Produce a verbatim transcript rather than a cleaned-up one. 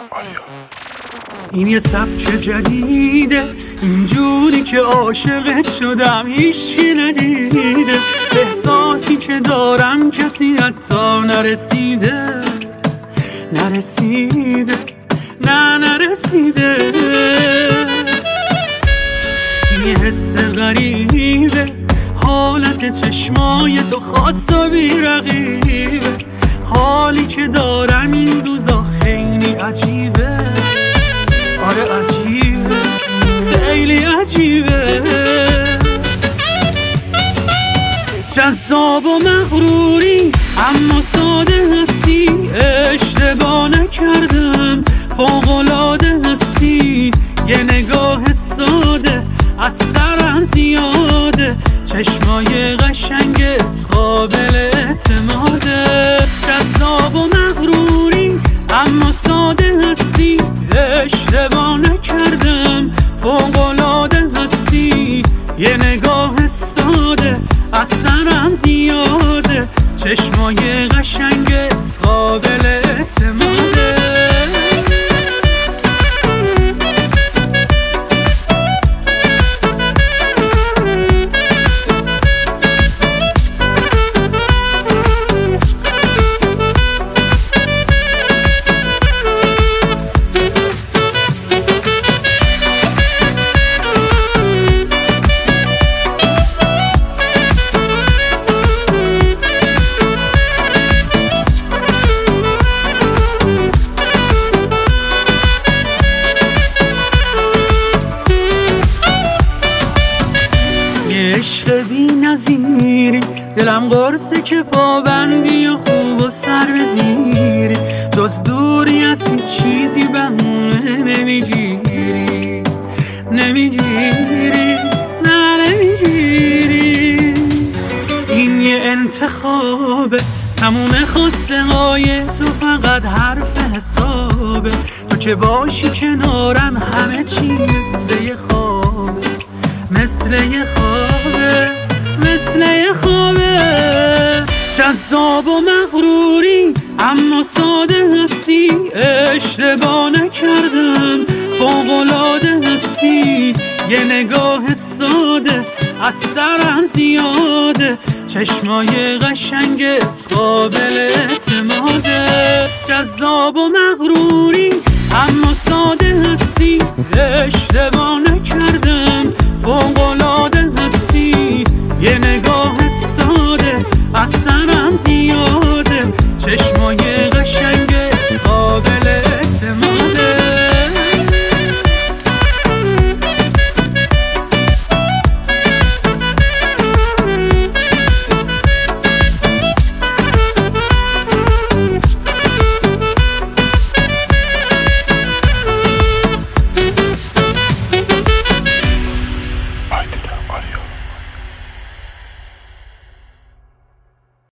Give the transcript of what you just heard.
این یه سبک جدیده، اینجوری که عاشقت شدم هیچی ندیده. احساسی که دارم کسی حتی نرسیده نرسیده نه نرسیده. این یه حس غریبه، حالت چشمای تو خاص و بی‌رقیبه. حالی که دارم این روزا خیلی عجیبه. آره عجیبه، خیلی عجیبه. جذاب و مغروری اما ساده هستی، اشتباه نکردم فوق‌العاده هستی. یه نگاه ساده از سرم زیاده، چشمای قشنگت قابل اعتماده. جذاب و مغروری اما ساده هستی، اشتباه نکردم فوق‌العاده هستی. یه نگاه ساده از سرم زیاده، چشمای قشنگت قابل اعتماده. عشق بی نظیری، دلم قرصه که پابندی و خوب و سر بزیری. جز دوری از هیچ چیزی بهونه نمیگیری نمیگیری نه نمیگیری. این یه انتخابه، تموم خواسته های تو فقط حرف حسابه. تو که باشی کنارم همه چی مثل یه خوابه، مثل یه خوابه، مثل یه خوابه. جذاب و مغروری اما ساده هستی، اشتباه نکردم فوق‌العاده هستی. یه نگاه ساده از سرم زیاده، چشمای قشنگت قابل اعتماده. جذاب و مغروری